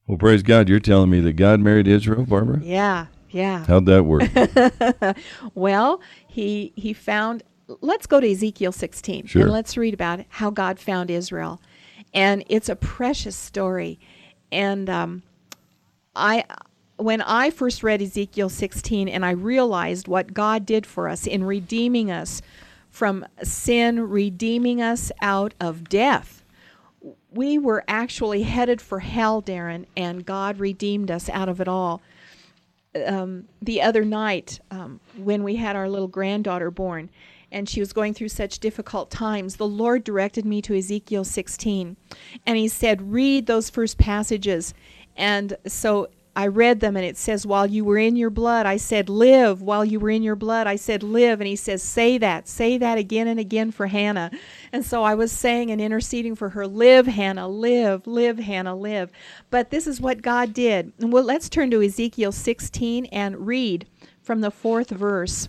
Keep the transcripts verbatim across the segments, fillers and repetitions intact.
Well, praise God. You're telling me that God married Israel, Barbara? Yeah, yeah. How'd that work? Well, he he found. Let's go to Ezekiel sixteen Sure. and let's read about how God found Israel, and it's a precious story. And um, I, when I first read Ezekiel sixteen, and I realized what God did for us in redeeming us from sin, redeeming us out of death. We were actually headed for hell, Darren, and God redeemed us out of it all. Um, the other night, um, when we had our little granddaughter born, and she was going through such difficult times, the Lord directed me to Ezekiel sixteen, and he said, read those first passages. And so I read them, and it says, while you were in your blood, I said, live. While you were in your blood, I said, live. And he says, say that. Say that again and again for Hannah. And so I was saying and interceding for her, live, Hannah, live, live, Hannah, live. But this is what God did. And well, let's turn to Ezekiel sixteen and read from the fourth verse.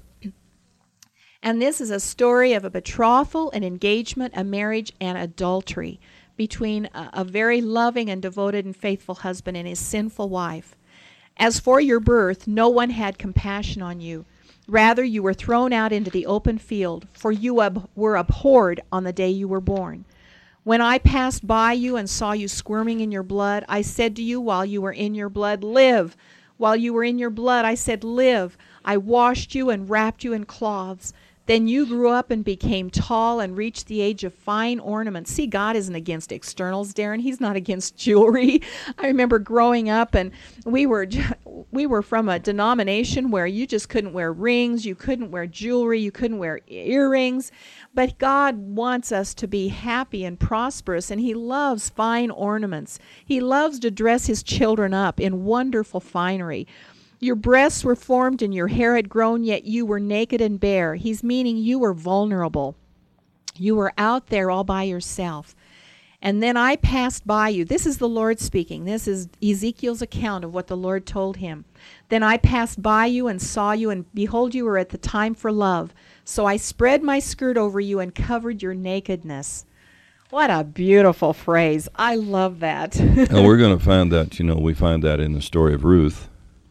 And this is a story of a betrothal, an engagement, a marriage, and adultery between a, a very loving and devoted and faithful husband and his sinful wife. As for your birth, no one had compassion on you. Rather, you were thrown out into the open field, for you ab- were abhorred on the day you were born. When I passed by you and saw you squirming in your blood, I said to you while you were in your blood, live. While you were in your blood, I said, live. I washed you and wrapped you in cloths. Then you grew up and became tall and reached the age of fine ornaments. See, God isn't against externals, Darren. He's not against jewelry. I remember growing up, and we were we were from a denomination where you just couldn't wear rings, you couldn't wear jewelry, you couldn't wear earrings. But God wants us to be happy and prosperous, and He loves fine ornaments. He loves to dress His children up in wonderful finery. Your breasts were formed and your hair had grown, yet you were naked and bare. He's meaning you were vulnerable. You were out there all by yourself. And then I passed by you. This is the Lord speaking. This is Ezekiel's account of what the Lord told him. Then I passed by you and saw you, and behold, you were at the time for love. So I spread my skirt over you and covered your nakedness. What a beautiful phrase. I love that. Now, we're going to find that, you know, we find that in the story of Ruth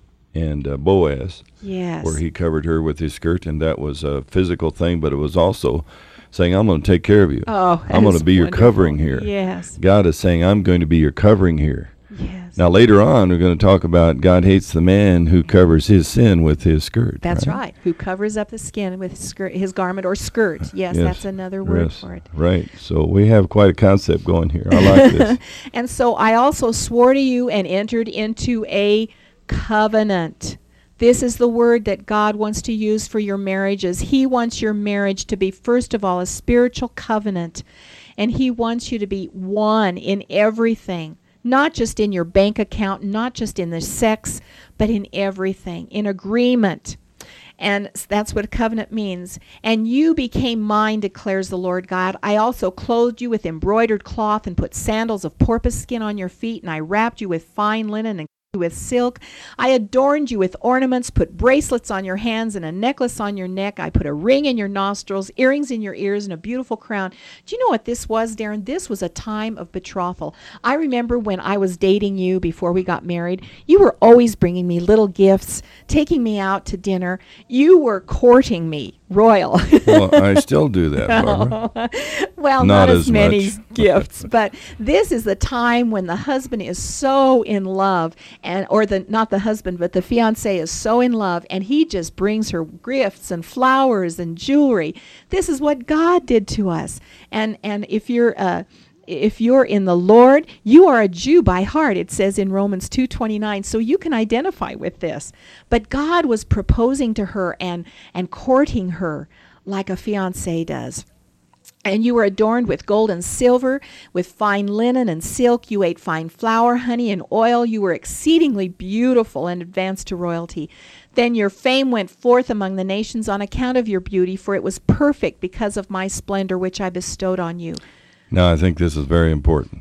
and uh, Boaz, yes, where he covered her with his skirt, and that was a physical thing, but it was also saying, I'm going to take care of you. Oh, I'm going to be your wonderful. covering here. Yes. God is saying, I'm going to be your covering here. Yes. Now, later on, we're going to talk about God hates the man who covers his sin with his skirt. That's right. right. Who covers up the skin with his, skirt, his garment or skirt. Yes, Yes. that's another word Yes. for it. Right. So we have quite a concept going here. I like this. And so I also swore to you and entered into a covenant. This is the word that God wants to use for your marriages. He wants your marriage to be, first of all, a spiritual covenant. And He wants you to be one in everything. Not just in your bank account, not just in the sex, but in everything, in agreement. And that's what a covenant means. And you became mine, declares the Lord God. I also clothed you with embroidered cloth and put sandals of porpoise skin on your feet, and I wrapped you with fine linen and with silk. I adorned you with ornaments, put bracelets on your hands and a necklace on your neck. I put a ring in your nostrils, earrings in your ears, and a beautiful crown. Do you know what this was, Darren? This was a time of betrothal. I remember when I was dating you before we got married, you were always bringing me little gifts, taking me out to dinner. You were courting me, royal. Well, I still do that, Barbara. Well, Not not, as, as many much. gifts, but this is the time when the husband is so in love, and or the not the husband, but the fiancé is so in love, and he just brings her gifts and flowers and jewelry. This is what God did to us, and and if you're uh, if you're in the Lord, you are a Jew by heart, it says in Romans two twenty-nine, so you can identify with this. But God was proposing to her and and courting her like a fiancé does. And you were adorned with gold and silver, with fine linen and silk. You ate fine flour, honey, and oil. You were exceedingly beautiful and advanced to royalty. Then your fame went forth among the nations on account of your beauty, for it was perfect because of my splendor which I bestowed on you. Now, I think this is very important.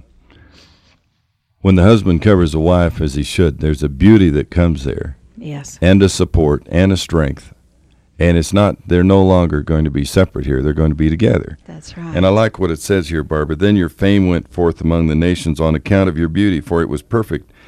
When the husband covers the wife as he should, there's a beauty that comes there. Yes. And a support and a strength. And it's not, they're no longer going to be separate here. They're going to be together. That's right. And I like what it says here, Barbara. Then your fame went forth among the nations on account of your beauty, for it was perfect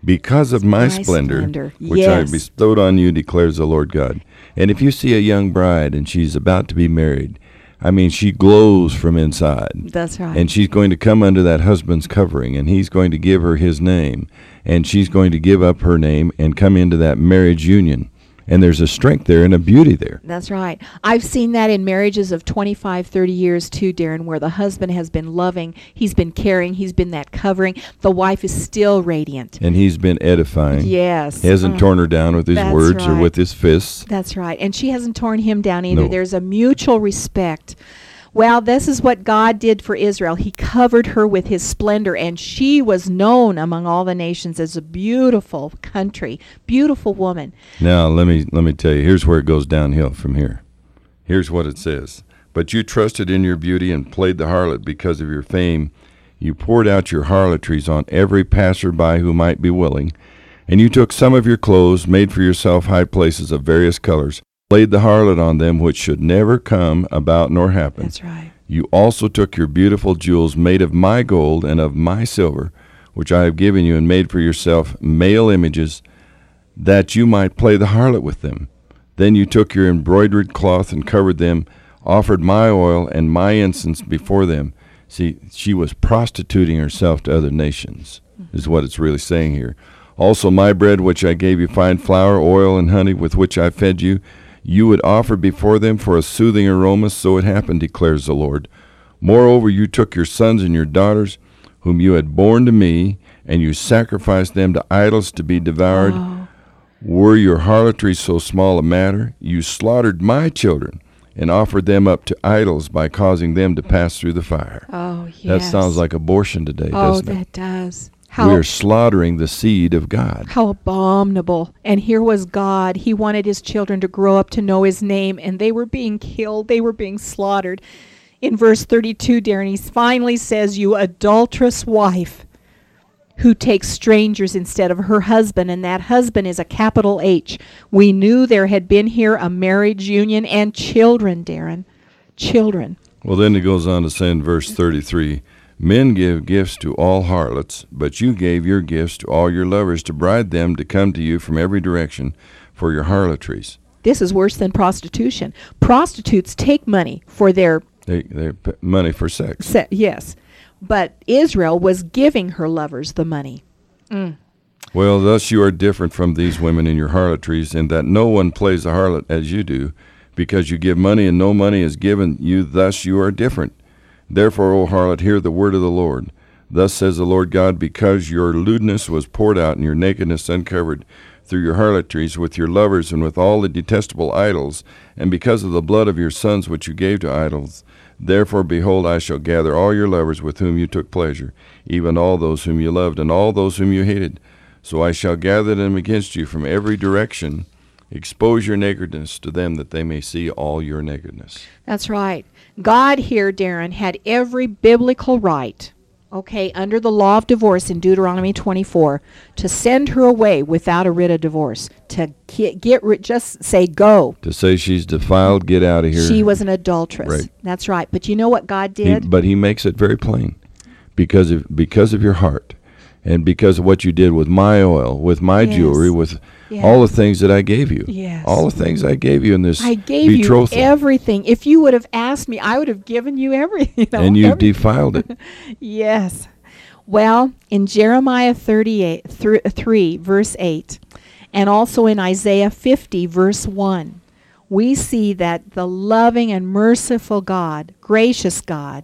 because of my, my splendor, splendor. which Yes. I bestowed on you, declares the Lord God. And if you see a young bride and she's about to be married, I mean, she glows from inside. That's right. And she's going to come under that husband's covering, and he's going to give her his name, and she's going to give up her name and come into that marriage union. And there's a strength there and a beauty there. That's right. I've seen that in marriages of twenty-five, thirty years too, Darren, where the husband has been loving, he's been caring, he's been that covering. The wife is still radiant. And he's been edifying. Yes. He hasn't Uh, torn her down with his that's words or right. with his fists. That's right. And she hasn't torn him down either. No. There's a mutual respect. Well, this is what God did for Israel. He covered her with his splendor, and she was known among all the nations as a beautiful country, beautiful woman. Now, let me let me tell you, here's where it goes downhill from here. Here's what it says. But you trusted in your beauty and played the harlot because of your fame. You poured out your harlotries on every passerby who might be willing. And you took some of your clothes, made for yourself high places of various colors, laid the harlot on them, which should never come about nor happen. That's right. You also took your beautiful jewels made of my gold and of my silver, which I have given you, and made for yourself male images, that you might play the harlot with them. Then you took your embroidered cloth and covered them, offered my oil and my incense before them. See, she was prostituting herself to other nations, mm-hmm. is what it's really saying here. Also my bread, which I gave you, fine flour, oil, and honey, with which I fed you, you would offer before them for a soothing aroma. So it happened, declares the Lord. Moreover, you took your sons and your daughters, whom you had borne to me, and you sacrificed them to idols to be devoured. Oh. Were your harlotries so small a matter? You slaughtered my children and offered them up to idols by causing them to pass through the fire. Oh, yes. That sounds like abortion today, oh, doesn't it? Oh, that does. How, we are slaughtering the seed of God. How abominable. And here was God. He wanted his children to grow up to know his name, and they were being killed. They were being slaughtered. In verse thirty-two, Darren, he finally says, you adulterous wife who takes strangers instead of her husband, and that husband is a capital H. We knew there had been here a marriage union and children, Darren. Children. Well, then it goes on to say in verse thirty-three, men give gifts to all harlots, but you gave your gifts to all your lovers to bribe them to come to you from every direction for your harlotries. This is worse than prostitution. Prostitutes take money for their... They, they p- money for sex. Se- yes. But Israel was giving her lovers the money. Mm. Well, thus you are different from these women in your harlotries, in that no one plays the harlot as you do, because you give money and no money is given you, thus you are different. Therefore, O harlot, hear the word of the Lord. Thus says the Lord God, because your lewdness was poured out and your nakedness uncovered through your harlotries with your lovers and with all the detestable idols, and because of the blood of your sons which you gave to idols, therefore, behold, I shall gather all your lovers with whom you took pleasure, even all those whom you loved and all those whom you hated. So I shall gather them against you from every direction. Expose your nakedness to them, that they may see all your nakedness. That's right. God here, Darren, had every biblical right, okay, under the law of divorce in Deuteronomy twenty-four, to send her away without a writ of divorce, to get, get rid, just say go. To say she's defiled, get out of here. She was an adulteress. Right. That's right. But you know what God He, did? but he makes it very plain, because of because of your heart, and because of what you did with my oil, with my Yes. jewelry, with Yes. all the things that I gave you. Yes. All the things I gave you in this I gave betrothal. you everything. If you would have asked me, I would have given you everything. You know, and you've everything. defiled it. Yes. Well, in Jeremiah thirty-eight, th- three, verse eight, and also in Isaiah fifty, verse one, we see that the loving and merciful God, gracious God,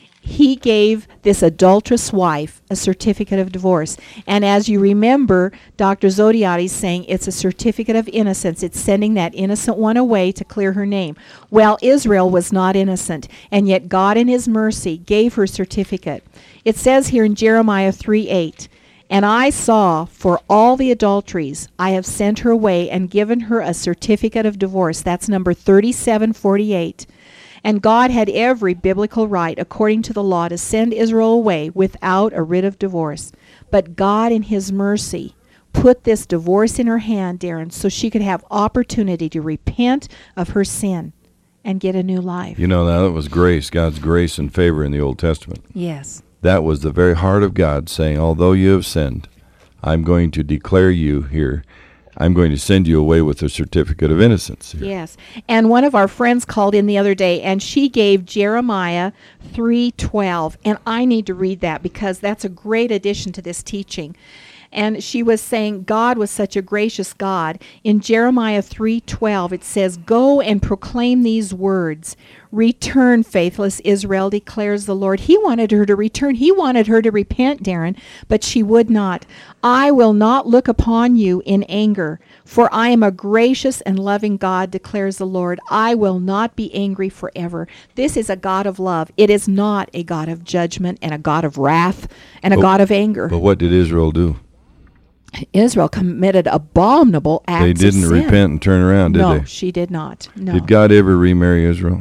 he gave this adulterous wife a certificate of divorce. And as you remember, Doctor Zodhiates saying it's a certificate of innocence. It's sending that innocent one away to clear her name. Well, Israel was not innocent, and yet God in his mercy gave her certificate. It says here in Jeremiah three eight, and I saw for all the adulteries I have sent her away and given her a certificate of divorce. That's number thirty-seven forty-eight. And God had every biblical right, according to the law, to send Israel away without a writ of divorce. But God, in his mercy, put this divorce in her hand, Darren, so she could have opportunity to repent of her sin and get a new life. You know, now that was grace, God's grace and favor in the Old Testament. Yes. That was the very heart of God saying, although you have sinned, I'm going to declare you here. I'm going to send you away with a certificate of innocence here. Yes. And one of our friends called in the other day, and she gave Jeremiah three twelve. And I need to read that because that's a great addition to this teaching. And she was saying God was such a gracious God. In Jeremiah three twelve, it says, "Go and proclaim these words. Return, faithless Israel, declares the Lord." He wanted her to return. He wanted her to repent, Darren, but she would not. "I will not look upon you in anger, for I am a gracious and loving God, declares the Lord. I will not be angry forever." This is a God of love. It is not a God of judgment and a God of wrath and a But- God of anger. But what did Israel do? Israel committed abominable acts They didn't of sin. repent and turn around, did no, they? she did not. No. Did God ever remarry Israel?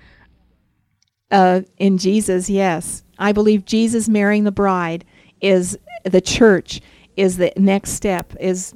Uh, in Jesus, yes. I believe Jesus marrying the bride is the church is the next step. Is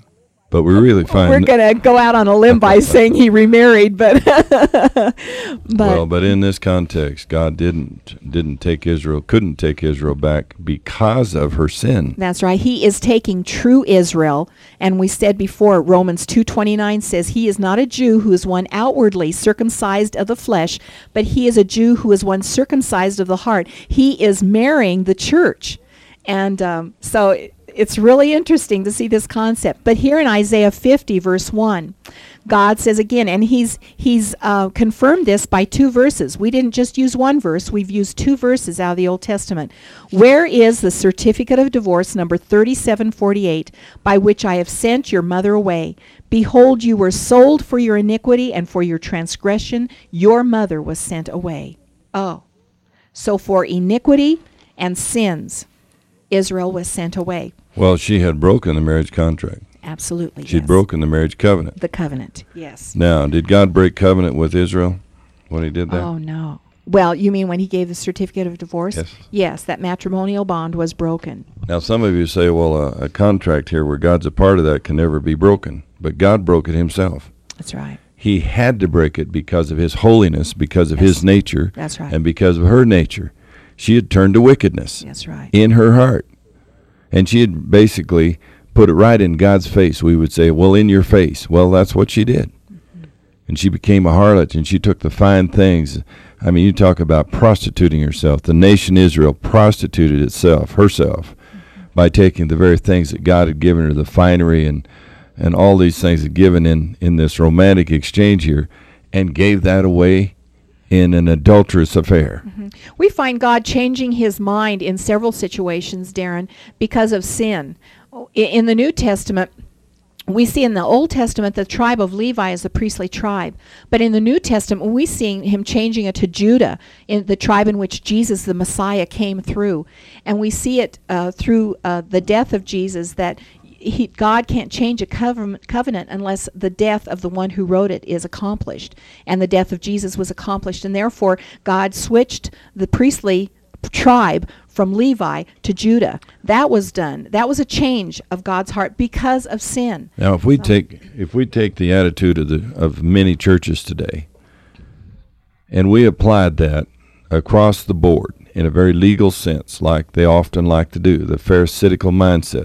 But we really find we're going to go out on a limb by saying he remarried, but but well, but in this context, God didn't didn't take Israel, couldn't take Israel back because of her sin. that's right. He is taking true Israel, and we said before, Romans two twenty-nine says, "He is not a Jew who is one outwardly circumcised of the flesh, but he is a Jew who is one circumcised of the heart." He is marrying the church, and um, so it, it's really interesting to see this concept. But here in Isaiah fifty, verse one, God says again, and he's he's uh, confirmed this by two verses. We didn't just use one verse. We've used two verses out of the Old Testament. "Where is the certificate of divorce, number thirty-seven forty-eight, by which I have sent your mother away? Behold, you were sold for your iniquity, and for your transgression your mother was sent away." Oh, so for iniquity and sins, Israel was sent away. Well, she had broken the marriage contract. Absolutely. She'd yes. broken the marriage covenant. The covenant. Yes. Now, did God break covenant with Israel when he did that? Oh, no. Well, you mean when he gave the certificate of divorce? Yes. Yes, that matrimonial bond was broken. Now, some of you say, well, uh, a contract here where God's a part of that can never be broken. But God broke it himself. That's right. He had to break it because of his holiness, because of Yes. his nature, That's right. and because of her nature. She had turned to wickedness That's right. in her heart. And she had basically put it right in God's face. We would say, well, in your face. Well, that's what she did. Mm-hmm. And she became a harlot, and she took the fine things. I mean, you talk about prostituting herself. The nation Israel prostituted itself, herself, mm-hmm. by taking the very things that God had given her, the finery and, and all these things that given in, in this romantic exchange here, and gave that away in an adulterous affair. Mm-hmm. We find God changing his mind in several situations, Darren, because of sin. I- In the New Testament, we see in the Old Testament the tribe of Levi is the priestly tribe. But in the New Testament, we see him changing it to Judah, in the tribe in which Jesus, the Messiah, came through. And we see it uh, through uh, the death of Jesus that He, God can't change a covenant, covenant unless the death of the one who wrote it is accomplished. And the death of Jesus was accomplished. And therefore, God switched the priestly tribe from Levi to Judah. That was done. That was a change of God's heart because of sin. Now, if we So- take if we take the attitude of the of many churches today, and we applied that across the board in a very legal sense, like they often like to do, the Pharisaical mindset,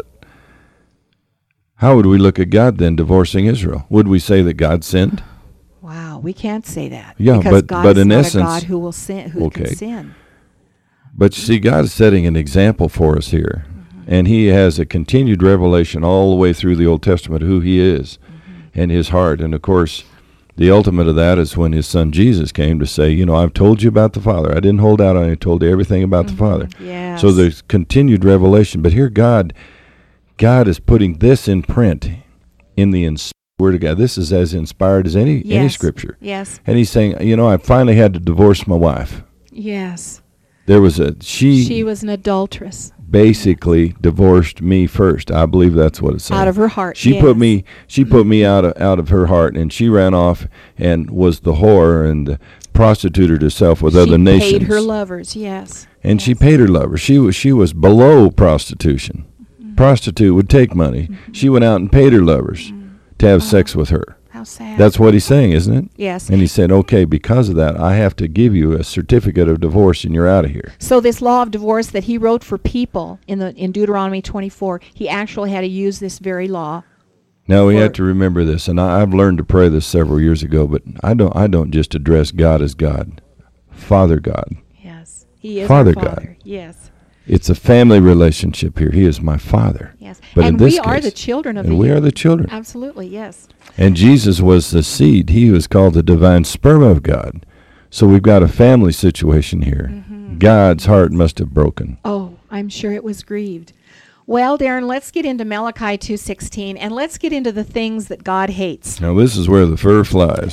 how would we look at God then divorcing Israel? Would we say that God sinned? Wow, we can't say that. Yeah, because but- God but is in not essence- a God who will sin, who Okay. can sin. But you see, God is setting an example for us here, mm-hmm. and he has a continued revelation all the way through the Old Testament who he is mm-hmm. and his heart. And, of course, the ultimate of that is when his son Jesus came to say, you know, I've told you about the Father. I didn't hold out on you. I told you everything about Mm-hmm. the Father. Yes. So there's continued revelation. But here God, God is putting this in print in the inspired Word of God. This is as inspired as any, any Yes. Scripture. Yes. And he's saying, you know, I finally had to divorce my wife. Yes. There was a, she, She was an adulteress. basically divorced me first. I believe that's what it's saying. Out of her heart. She yes. put me she put me out of out of her heart, and she ran off and was the whore and prostituted herself with she other nations. paid her lovers, yes. and yes. she paid her lovers. She was she was below prostitution. Mm-hmm. Prostitute would take money. Mm-hmm. She went out and paid her lovers mm-hmm. to have oh, sex with her. How sad. That's what he's saying, isn't it? Yes. And he said, okay, because of that, I have to give you a certificate of divorce and you're out of here. So this law of divorce that he wrote for people in the in Deuteronomy twenty-four, he actually had to use this very law. Now we for- have to remember this, and I, I've learned to pray this several years ago, but I don't I don't just address God as God, Father God. Yes. He is Father our God. Father. Yes. It's a family relationship here. He is my Father. Yes. But in and this we are case- the children of And the we are the children. Absolutely, yes. And Jesus was the seed. He was called the divine sperm of God. So we've got a family situation here. Mm-hmm. God's heart must have broken. Oh, I'm sure it was grieved. Well, Darren, let's get into Malachi two sixteen, and let's get into the things that God hates. Now this is where the fur flies.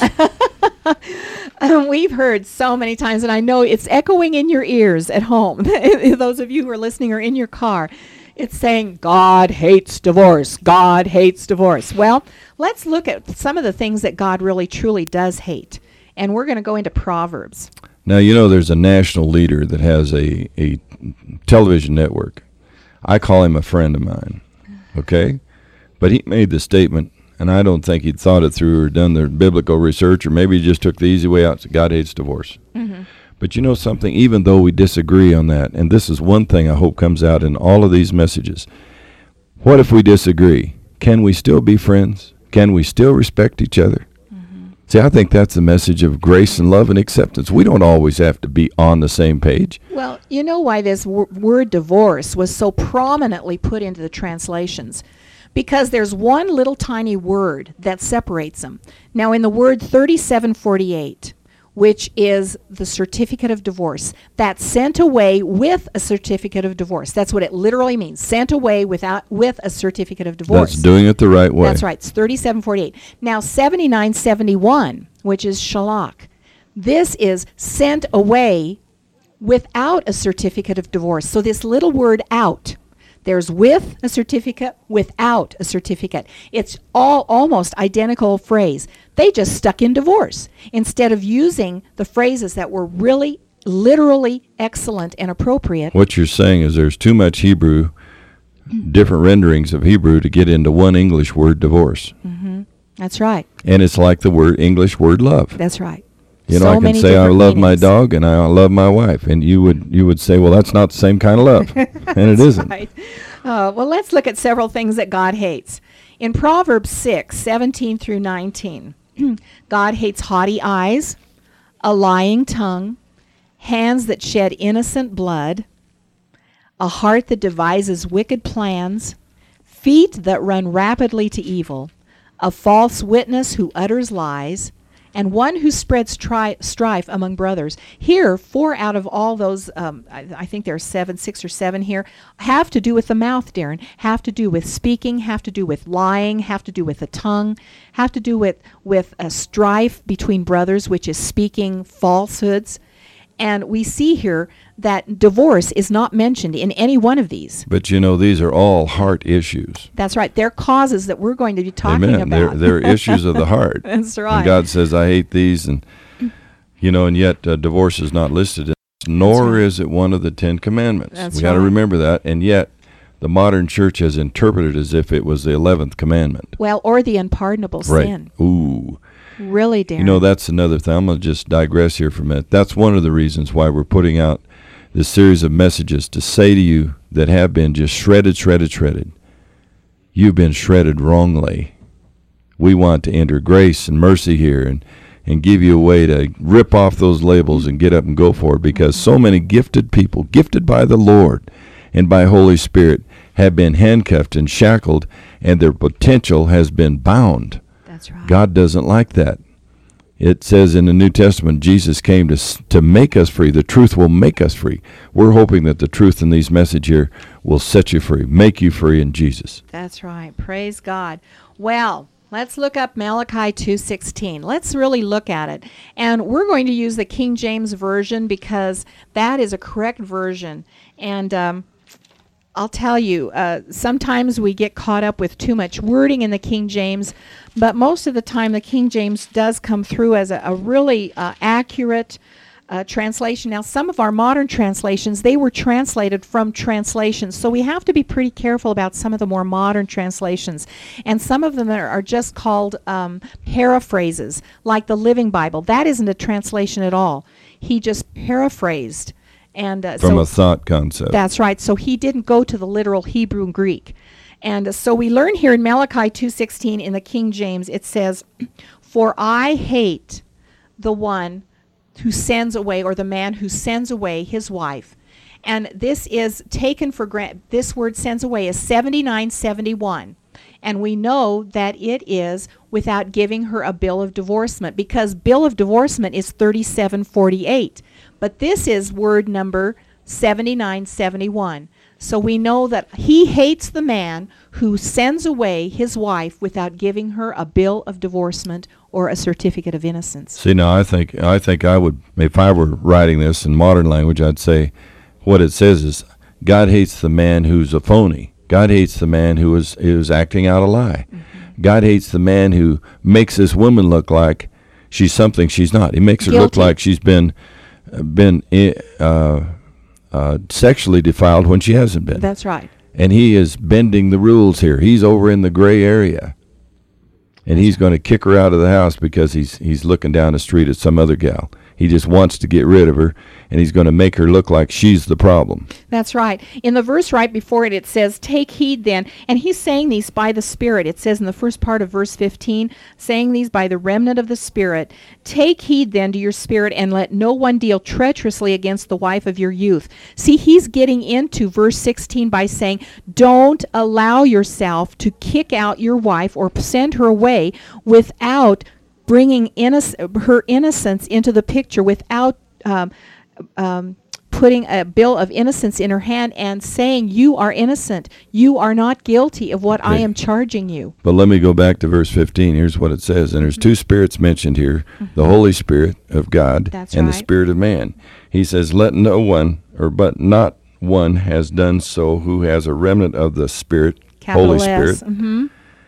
Um, we've heard so many times, and I know it's echoing in your ears at home. Those of you who are listening or in your car, it's saying, God hates divorce. God hates divorce. Well, let's look at some of the things that God really truly does hate. And we're going to go into Proverbs. Now, you know, there's a national leader that has a, a television network. I call him a friend of mine, okay? But he made the statement, and I don't think he'd thought it through or done the biblical research, or maybe he just took the easy way out and said, God hates divorce. Mm-hmm. But you know something, even though we disagree on that, and this is one thing I hope comes out in all of these messages, what if we disagree? Can we still be friends? Can we still respect each other? See, I think that's the message of grace and love and acceptance. We don't always have to be on the same page. Well, you know why this w- word divorce was so prominently put into the translations? Because there's one little tiny word that separates them. Now, in the word thirty-seven forty-eight, which is the certificate of divorce, that's sent away with a certificate of divorce. That's what it literally means, sent away without with a certificate of divorce. That's doing it the right way. That's right. It's thirty-seven forty-eight. Now, seventy-nine seventy-one, which is shalak, this is sent away without a certificate of divorce. So this little word out, there's with a certificate, without a certificate. It's all almost identical phrase. They just stuck in divorce instead of using the phrases that were really, literally excellent and appropriate. What you're saying is there's too much Hebrew, different renderings of Hebrew to get into one English word, divorce. Mm-hmm. That's right. And it's like the word English word love. That's right. You know, So I can many say I different love my meanings. dog and I love my wife, and you would you would say, well, that's not the same kind of love, and it isn't. Right. Uh, well, let's look at several things that God hates. In Proverbs six, seventeen through nineteen, God hates haughty eyes, a lying tongue, hands that shed innocent blood, a heart that devises wicked plans, feet that run rapidly to evil, a false witness who utters lies, and one who spreads tri- strife among brothers. Here, four out of all those, um, I, I think there are seven, six or seven here, have to do with the mouth, Darren, have to do with speaking, have to do with lying, have to do with the tongue, have to do with, with a strife between brothers, which is speaking falsehoods. And we see here that divorce is not mentioned in any one of these. But you know, these are all heart issues. That's right. They're causes that we're going to be talking Amen. They're, about. they're issues of the heart. That's right. And God says, I hate these, and you know, and yet uh, divorce is not listed, in nor right. is it one of the Ten Commandments. That's we got to right. remember that, and yet the modern church has interpreted it as if it was the eleventh commandment. Well, or the unpardonable Right. sin. Ooh. Really, Darren. You know, that's another thing. I'm going to just digress here for a minute. That's one of the reasons why we're putting out this series of messages to say to you that have been just shredded, shredded, shredded. You've been shredded wrongly. We want to enter grace and mercy here and, and give you a way to rip off those labels and get up and go for it, because so many gifted people, gifted by the Lord and by Holy Spirit, have been handcuffed and shackled, and their potential has been bound. That's right. God doesn't like that. It says in the New Testament, Jesus came to to make us free. The truth will make us free. We're hoping that the truth in these messages here will set you free, make you free in Jesus. That's right. Praise God. Well, let's look up Malachi two sixteen. Let's really look at it. And we're going to use the King James Version because that is a correct version. And um, I'll tell you, uh, sometimes we get caught up with too much wording in the King James, but most of the time the King James does come through as a, a really uh, accurate uh, translation. Now, some of our modern translations, they were translated from translations, so we have to be pretty careful about some of the more modern translations. And some of them are, are just called um, paraphrases, like the Living Bible. That isn't a translation at all. He just paraphrased. And uh, From so a thought concept. That's right. So he didn't go to the literal Hebrew and Greek. And uh, so we learn here in Malachi two sixteen in the King James, it says, "For I hate the one who sends away," or the man who sends away his wife. And this is taken for granted. This word "sends away" is seventy-nine seventy-one. And we know that it is without giving her a bill of divorcement, because bill of divorcement is thirty-seven forty-eight. But this is word number seventy-nine seventy-one. So we know that he hates the man who sends away his wife without giving her a bill of divorcement or a certificate of innocence. See, now I think I think I would, if I were writing this in modern language, I'd say what it says is God hates the man who's a phony. God hates the man who is is acting out a lie. Mm-hmm. God hates the man who makes this woman look like she's something she's not. He makes her Guilty. look like she's been been uh, uh, sexually defiled when she hasn't been. That's right. And he is bending the rules here. He's over in the gray area. And he's going to kick her out of the house because he's he's looking down the street at some other gal. He just wants to get rid of her, and he's going to make her look like she's the problem. That's right. In the verse right before it, it says, "Take heed then." And he's saying these by the Spirit. It says in the first part of verse fifteen, saying these by the remnant of the Spirit. "Take heed then to your spirit, and let no one deal treacherously against the wife of your youth." See, he's getting into verse sixteen by saying, don't allow yourself to kick out your wife or send her away without bringing innoc- her innocence into the picture, without um, um, putting a bill of innocence in her hand and saying, you are innocent. You are not guilty of what I Okay. am charging you. But let me go back to verse fifteen. Here's what it says. And there's two spirits mentioned here, the Holy Spirit of God That's and the right. Spirit of man. He says, let no one, or but not one has done so who has a remnant of the Spirit, Capital Holy S. Spirit. Mhm.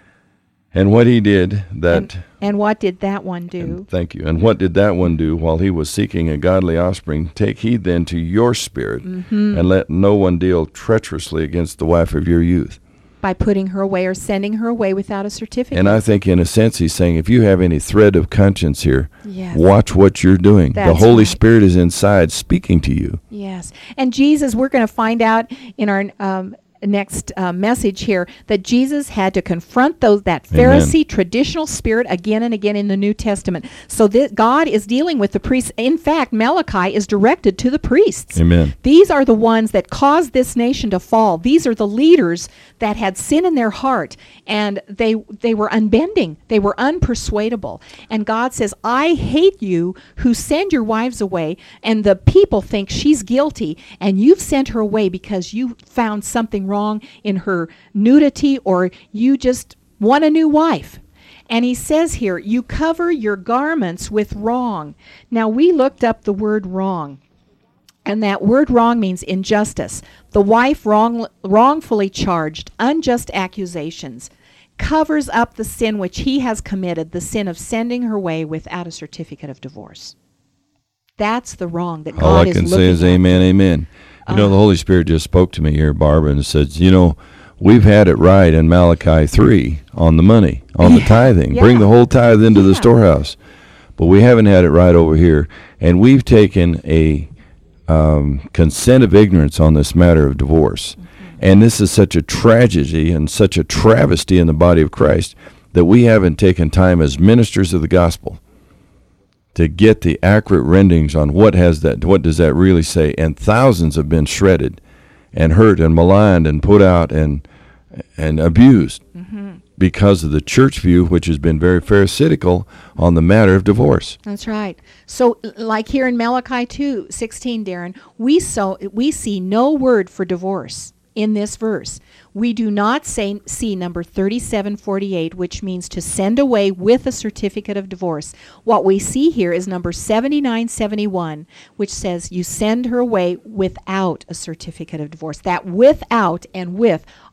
And what he did, that... And, and what did that one do? And thank you. And what did that one do while he was seeking a godly offspring? Take heed then to your spirit, Mm-hmm. and let no one deal treacherously against the wife of your youth. By putting her away or sending her away without a certificate. And I think in a sense he's saying, if you have any thread of conscience here, Yes. watch what you're doing. the That's Holy right. Spirit is inside speaking to you. Yes. And Jesus, we're going to find out in our um, next uh, message here that Jesus had to confront those that Pharisee Amen. traditional spirit again and again in the New Testament. So that God is dealing with the priests. In fact, Malachi is directed to the priests. Amen. These are the ones that caused this nation to fall. These are the leaders that had sin in their heart, and they they were unbending. They were unpersuadable. And God says, I hate you who send your wives away, and the people think she's guilty, and you've sent her away because you found something wrong in her nudity, or you just want a new wife. And he says here, you cover your garments with wrong. Now, we looked up the word wrong. And that word wrong means injustice. The wife wrong, wrongfully charged, unjust accusations, covers up the sin which he has committed, the sin of sending her away without a certificate of divorce. That's the wrong that God All I is can looking say is at. amen, amen. You know, Uh, the Holy Spirit just spoke to me here, Barbara, and says, you know, we've had it right in Malachi three on the money, on the Yeah, tithing. yeah. Bring the whole tithe into the Yeah. storehouse. But we haven't had it right over here. And we've taken a um, consent of ignorance on this matter of divorce. Mm-hmm. And this is such a tragedy and such a travesty in the body of Christ that we haven't taken time as ministers of the gospel to get the accurate rendings on what has that, what does that really say. And thousands have been shredded and hurt and maligned and put out and and abused Mm-hmm. because of the church view, which has been very pharisaical on the matter of divorce. That's right. So, l- like here in Malachi two sixteen, Darren, we so we see no word for divorce in this verse. We do not say, see number thirty-seven forty-eight, which means to send away with a certificate of divorce. What we see here is number seventy-nine seventy-one, which says you send her away without a certificate of divorce. That without and with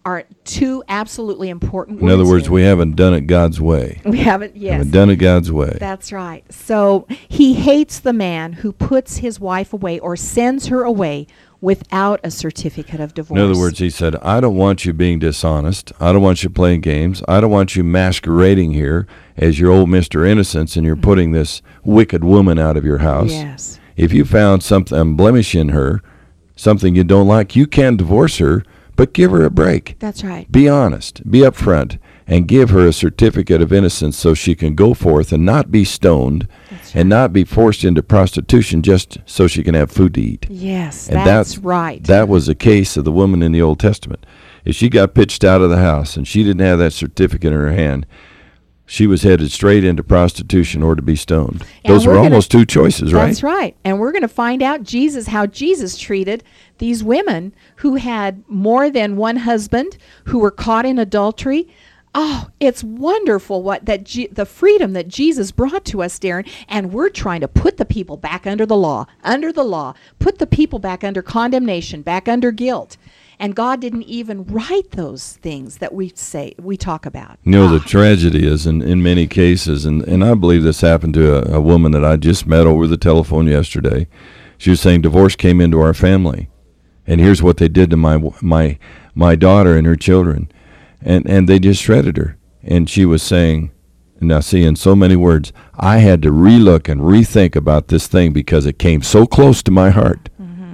are two absolutely important In words. other words, here. we haven't done it God's way. we haven't. Yes, Haven't done it God's way. that's right. So he hates the man who puts his wife away or sends her away without a certificate of divorce. In other words, he said, I don't want you being dishonest. I don't want you playing games. I don't want you masquerading here as your old Mister Innocence and you're Mm-hmm. putting this wicked woman out of your house. Yes. If you found something, a blemish in her, something you don't like, you can divorce her, but give her a break. That's right. Be honest, be upfront, and give her a certificate of innocence so she can go forth and not be stoned That's and right. not be forced into prostitution just so she can have food to eat. Yes, And that's, that's right. That was the case of the woman in the Old Testament. If she got pitched out of the house and she didn't have that certificate in her hand, she was headed straight into prostitution or to be stoned. And Those we're were gonna- almost two choices, right? That's right. And we're going to find out Jesus how Jesus treated these women who had more than one husband, who were caught in adultery. Oh, it's wonderful what that G- the freedom that Jesus brought to us, Darren. And we're trying to put the people back under the law, under the law, put the people back under condemnation, back under guilt. And God didn't even write those things that we say we talk about. You know, the Ah, tragedy is in, in many cases, and, and I believe this happened to a, a woman that I just met over the telephone yesterday. She was saying divorce came into our family, and here's what they did to my my my daughter and her children, and and they just shredded her. And she was saying, now see, in so many words, I had to relook and rethink about this thing because it came so close to my heart.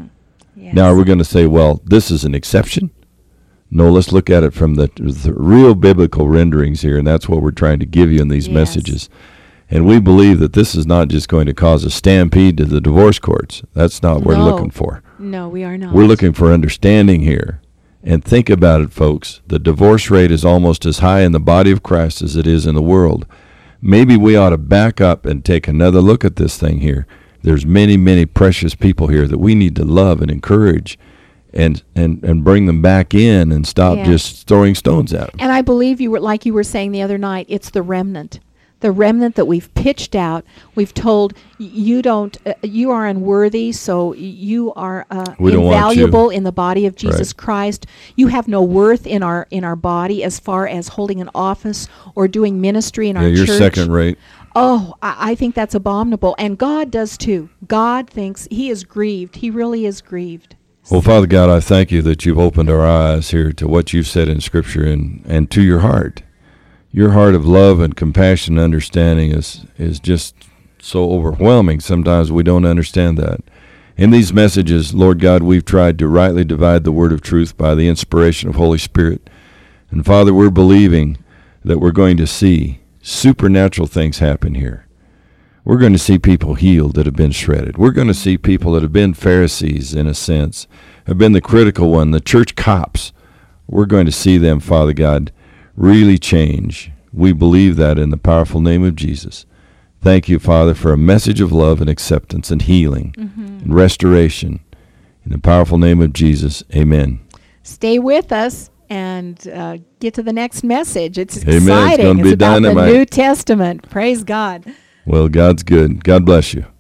yes. Now, are we going to say, well, this is an exception? No, let's look at it from the, the real biblical renderings here, and that's what we're trying to give you in these Yes. messages. And we believe that this is not just going to cause a stampede to the divorce courts. That's not what we're No. looking for. No, we are not. We're looking for understanding here. And think about it, folks. The divorce rate is almost as high in the body of Christ as it is in the world. Maybe we ought to back up and take another look at this thing here. There's many, many precious people here that we need to love and encourage and, and, and bring them back in and stop Yes. just throwing stones at them. And I believe you were, like you were saying the other night, it's the remnant. The remnant that we've pitched out. We've told y- you don't, uh, you are unworthy, so y- you are uh, We don't want you. invaluable in the body of Jesus Right. Christ. You have no worth in our in our body as far as holding an office or doing ministry in Yeah, our you're church. second rate. Oh, I, I think that's abominable, and God does too. God thinks He is grieved. He really is grieved. Well, Father God, I thank you that you've opened our eyes here to what you've said in Scripture and, and to your heart. Your heart of love and compassion and understanding is, is just so overwhelming. Sometimes we don't understand that. In these messages, Lord God, we've tried to rightly divide the word of truth by the inspiration of Holy Spirit. And Father, we're believing that we're going to see supernatural things happen here. We're going to see people healed that have been shredded. We're going to see people that have been Pharisees, in a sense, have been the critical one, the church cops. We're going to see them, Father God, really change. We believe that in the powerful name of Jesus. Thank you, Father, for a message of love and acceptance and healing and restoration. In the powerful name of Jesus, amen. Stay with us and uh, get to the next message. It's Amen. It's exciting. gonna be It's about dynamite. the New Testament. Praise God. Well, God's good. God bless you.